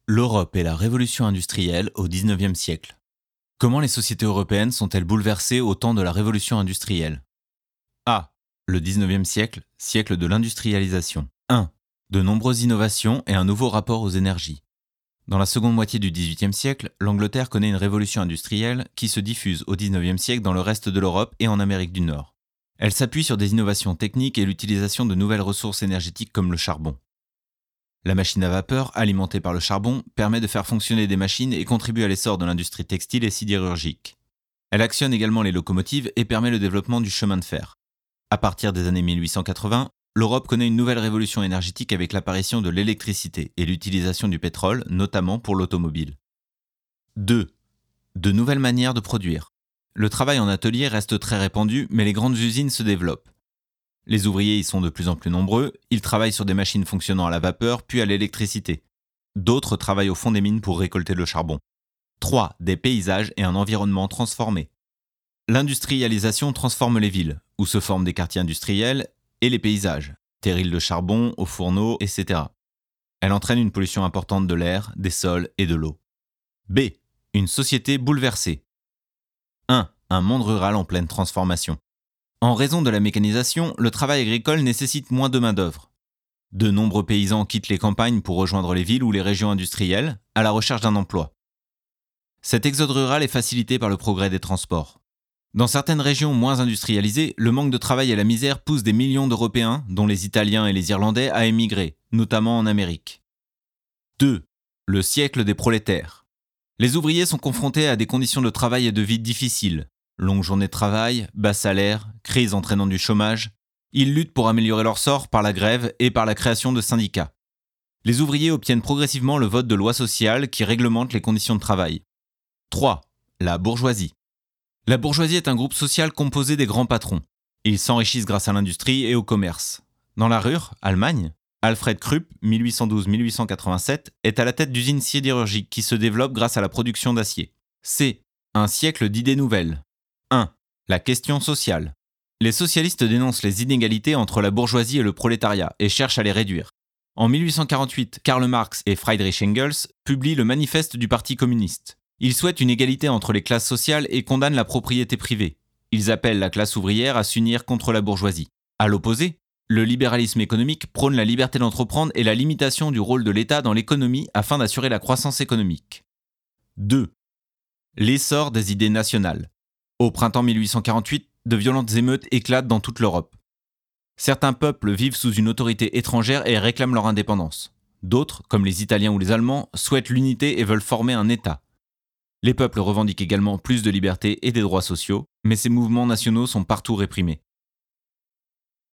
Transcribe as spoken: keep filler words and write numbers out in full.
L'Europe et la révolution industrielle au dix-neuvième siècle. Comment les sociétés européennes sont-elles bouleversées au temps de la révolution industrielle? A. Le dix-neuvième siècle, siècle de l'industrialisation. un. De nombreuses innovations et un nouveau rapport aux énergies. Dans la seconde moitié du dix-huitième siècle, l'Angleterre connaît une révolution industrielle qui se diffuse au dix-neuvième siècle dans le reste de l'Europe et en Amérique du Nord. Elle s'appuie sur des innovations techniques et l'utilisation de nouvelles ressources énergétiques comme le charbon. La machine à vapeur, alimentée par le charbon, permet de faire fonctionner des machines et contribue à l'essor de l'industrie textile et sidérurgique. Elle actionne également les locomotives et permet le développement du chemin de fer. À partir des années mille huit cent quatre-vingts, l'Europe connaît une nouvelle révolution énergétique avec l'apparition de l'électricité et l'utilisation du pétrole, notamment pour l'automobile. deux. De nouvelles manières de produire. Le travail en atelier reste très répandu, mais les grandes usines se développent. Les ouvriers y sont de plus en plus nombreux, ils travaillent sur des machines fonctionnant à la vapeur puis à l'électricité. D'autres travaillent au fond des mines pour récolter le charbon. trois. Des paysages et un environnement transformés. L'industrialisation transforme les villes, où se forment des quartiers industriels, et les paysages, terrils de charbon, aux fourneaux, et cetera. Elle entraîne une pollution importante de l'air, des sols et de l'eau. B. Une société bouleversée. un. Un monde rural en pleine transformation. En raison de la mécanisation, le travail agricole nécessite moins de main-d'œuvre. De nombreux paysans quittent les campagnes pour rejoindre les villes ou les régions industrielles, à la recherche d'un emploi. Cet exode rural est facilité par le progrès des transports. Dans certaines régions moins industrialisées, le manque de travail et la misère poussent des millions d'Européens, dont les Italiens et les Irlandais, à émigrer, notamment en Amérique. deux. Le siècle des prolétaires. Les ouvriers sont confrontés à des conditions de travail et de vie difficiles. Longues journées de travail, bas salaire, crise entraînant du chômage. Ils luttent pour améliorer leur sort par la grève et par la création de syndicats. Les ouvriers obtiennent progressivement le vote de lois sociales qui réglementent les conditions de travail. trois. La bourgeoisie. La bourgeoisie est un groupe social composé des grands patrons. Ils s'enrichissent grâce à l'industrie et au commerce. Dans la Ruhr, Allemagne, Alfred Krupp, mille huit cent douze à mille huit cent quatre-vingt-sept, est à la tête d'usines sidérurgiques qui se développent grâce à la production d'acier. C. Un siècle d'idées nouvelles. un. La question sociale. Les socialistes dénoncent les inégalités entre la bourgeoisie et le prolétariat et cherchent à les réduire. En mille huit cent quarante-huit, Karl Marx et Friedrich Engels publient le manifeste du Parti communiste. Ils souhaitent une égalité entre les classes sociales et condamnent la propriété privée. Ils appellent la classe ouvrière à s'unir contre la bourgeoisie. À l'opposé, le libéralisme économique prône la liberté d'entreprendre et la limitation du rôle de l'État dans l'économie afin d'assurer la croissance économique. deux. L'essor des idées nationales. Au printemps mille huit cent quarante-huit, de violentes émeutes éclatent dans toute l'Europe. Certains peuples vivent sous une autorité étrangère et réclament leur indépendance. D'autres, comme les Italiens ou les Allemands, souhaitent l'unité et veulent former un État. Les peuples revendiquent également plus de liberté et des droits sociaux, mais ces mouvements nationaux sont partout réprimés.